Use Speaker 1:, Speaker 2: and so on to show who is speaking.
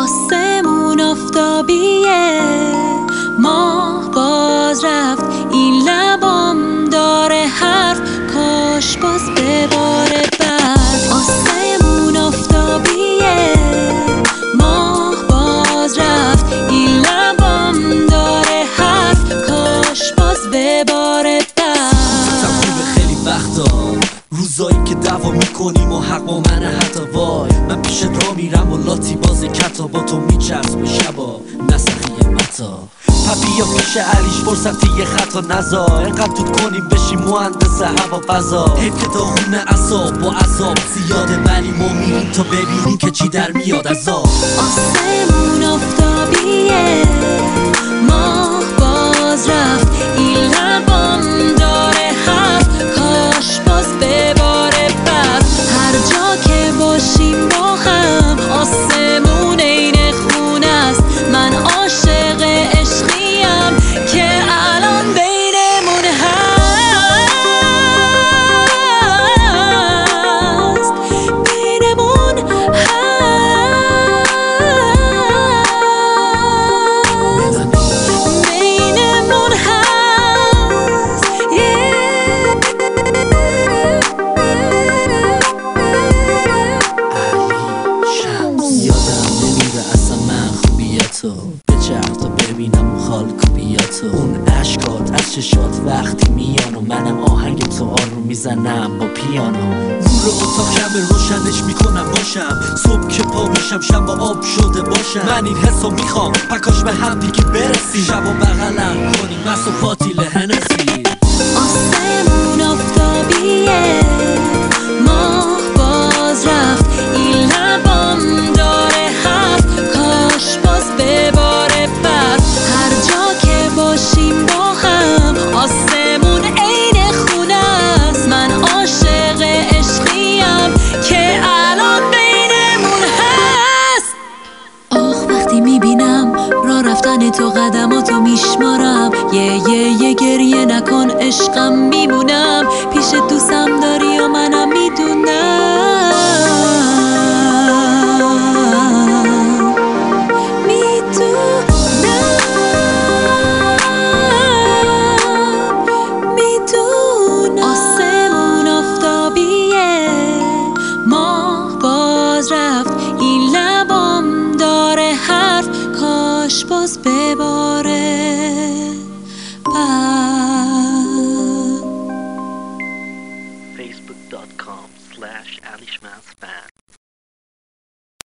Speaker 1: آسمون آفتابیه، ماه باز رفت، این لبام داره حرف، کاش باز بباره برف. آسمون آفتابیه، ماه باز رفت، این لبام داره حرف، کاش باز بباره برف.
Speaker 2: خیلی وقتا روزایی که دعوا میکنیم و حق با منه، حتی وای من پیشت را میرم و لاتی باز کتا با تو میچرس و شبا نسخی متا پپی یا پیش علیش فرصتی یه خطا نزا، اینقدر دود کنیم بشیم مهندس هوا فضا. حیف که داغون اعصاب با عذاب زیاده، ولی ما میریم تا ببینیم که چی در میاد از آب.
Speaker 1: آسمون آفتابیه، ماه باز رفت، این لبام داره حرف، کاش باز بباره برف. هر جا که باشیم با هم، آسمون عین خونه است، من عاشق عشقیم که الان بینمون هست، بینمون
Speaker 2: بچرخ تا ببینم اون خال کپیاتو، اون عشقات از چشات وقتی میان و منم آهنگ تو آروم میزنم با پیانو. نور اتاق کمه روشنش میکنم باشم، صبح که پا میشم شب با آب شده باشم. من این حسو میخوام پکاش به هم دیگه برسیم، شب و بغلم کنیم مست و پاتیل هنسی.
Speaker 1: آسمون آفتابیه، ماه باز رفت، این لبام داره حرف، کاش باز بباره برف. هر جا که باشیم با هم، آسمون عین خونه است، من عاشق عشقیم که الان بینمون هست. آخ وقتی میبینم راه رفتن تو قدماتو میشمارم، یه گریه نکن عشقم، میمونم پیش دوستم داری و منم میدونم. آسمون آفتابیه، ماه باز رفت، این لبام داره حرف، کاش باز بباره
Speaker 2: facebook.com/alishmansfan